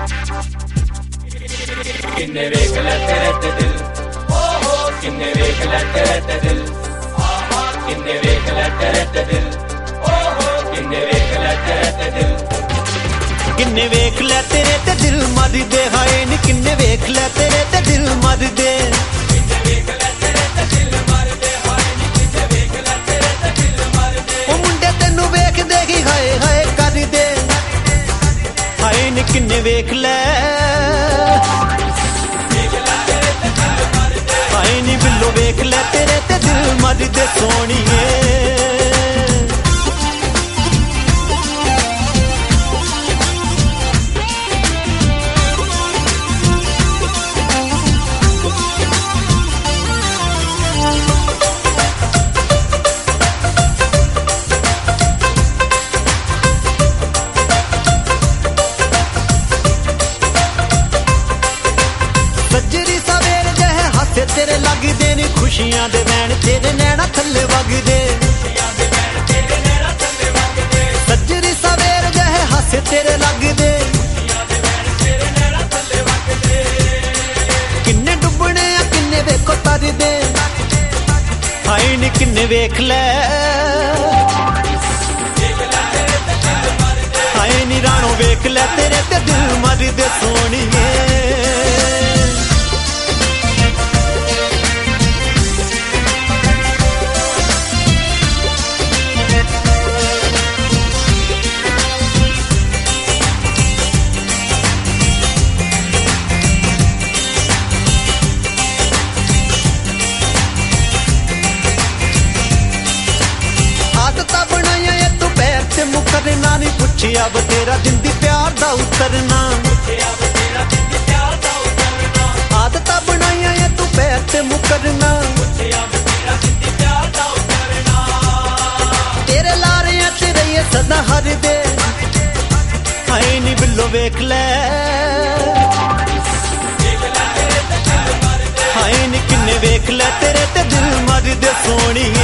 किन्ने वेख लै तेरे ते दिल, किन्ने वेख लै तेरे ते दिल, किन्ने वेख लै तेरे ते दिल, किन्ने वेख लै तेरे ते दिल, किन्ने वेख लै तेरे ते दिल मर दे हाय नी किन्ने वेख लै तेरे ते दिल मर दे किन्ने वेख लै तेरे ते दिल मर दे हाय नी किन्ने वेख लै तेरे ते दिल मर दे ओ मुंडे तेनू वेख देगी हाय हाय कर दे हाय नी किन्ने वेख लै हाय नी बिल्लो वेख लै तेरे ते दिल मर दे सोहणीए तेरे लगदे नी खुशियां दे वैन तेरे नैना थल्ले वगदे सज्जरी सवेर जहे हासे तेरे लगदे किन्ने डुबने आ किन्ने वेखो तरदे हाय नी किन्ने वेख लै हाय नी राणो वेख लै तेरे ते दिल मरदे सोहणीए मुकरना नी पुछिया बतेरा दिंदी प्यार दा उतरना आदत बनाइया ये तू पैर ते मुकरना तेरे लारे तेरे ये सदा हर दे हाय नी बिल्लो वेख लै हाय नी किन्ने वेख लै तेरे ते दिल मर दे सोहणीए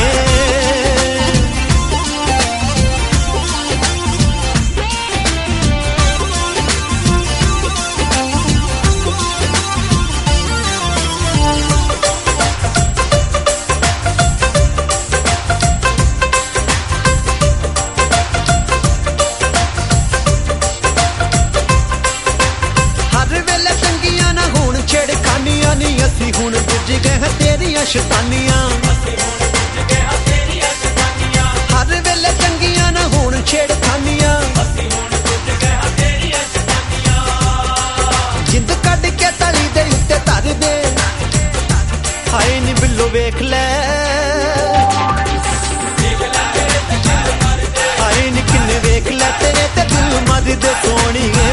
हुण बुझ गए हैं तेरियां शैतानियां हर वेले चंगियां ना हुण छेड़खानियां जिंद कढ के तली दे उत्ते धर दे हाय नी बिल्लो वेख लै हाय नी किन्ने वेख लै तेरे ते दिल मर दे सोहणीए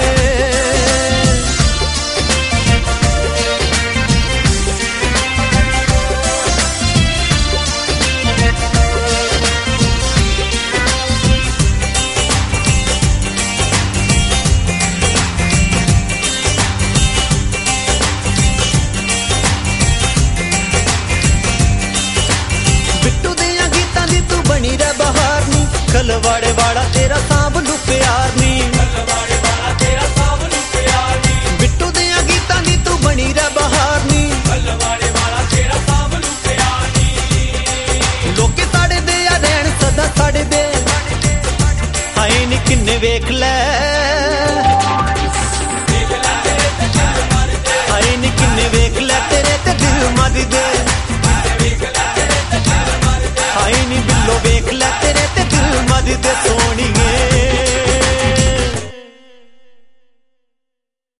खलवाड़े वाला तेरा सांभलू प्यार नी बिट्टू दियां गीतां दी तू बनी रे बहार नी लोके साड़े दे या रहन सदा साड़े दे हाय नी किन्ने वेख लै